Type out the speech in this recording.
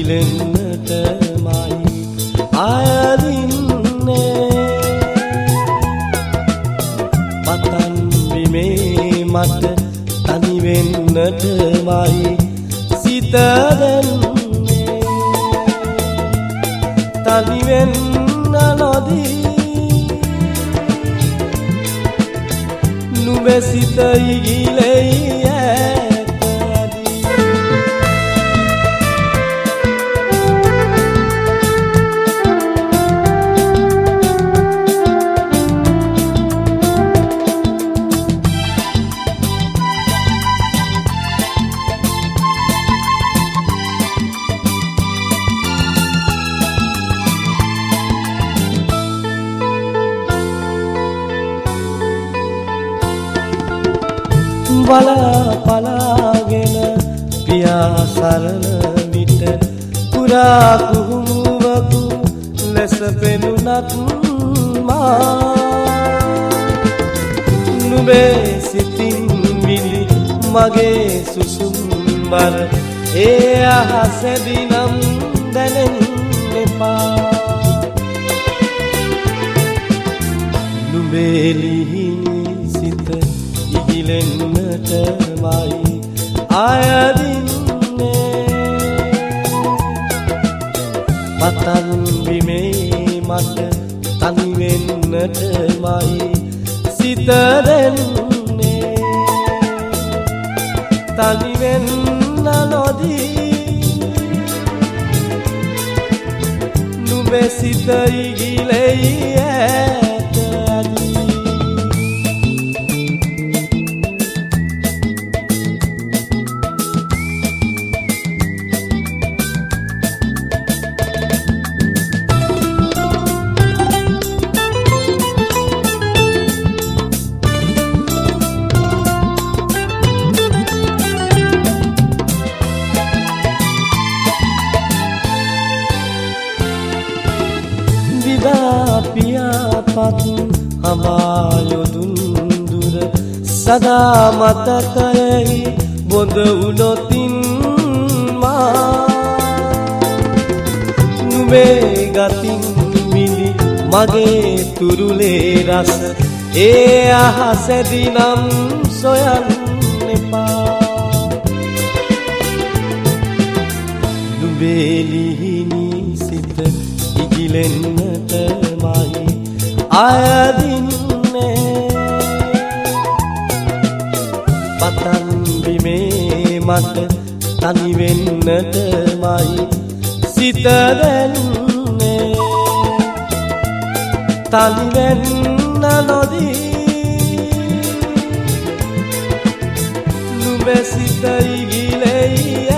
ඉගිලෙන්නටමයි අයදින්නේ පතන් බිමේ මට තනි වෙන්නටමයි සිත දෙන්නේ තනි වෙන්න නොදී නුඹ සිත ඉගිලෙයි පලාගෙන පියාසරන විට පුරා කුහුමුවකු ලෙස පෙනුනත් මා නුඹේ සිතින් විලි මගේ සුසුම් බර ඒ අහසෙදිනම් දැනෙන්න එපා නුඹේ ලිහිණි සිත ඉගිලෙන්නටමයි අයදින්නේ පතන් බිමේ මට තනි වෙන්නටමයි සිත දෙන්නේ තනි වෙන්න නොදී නුඹ සිත ඉගිලෙයි පියාපත් හමායොදුන් දුර සදා මතකයෙහි බොඳ වුණොතින් මා නුඹේ ගතින් මිලි මගේ තුරුලේ රස ඒ අහසෙදිනම් සොයන්න එපා නුඹේ ලිහිණි සිත ඉගිලෙන්නටමයි අයදින්නේ පතන් බිමේ මට තනි වෙන්නටමයි සිත දෙන්නේ තනි වෙන්න නොදී නුඹ සිත ඉගිලෙයි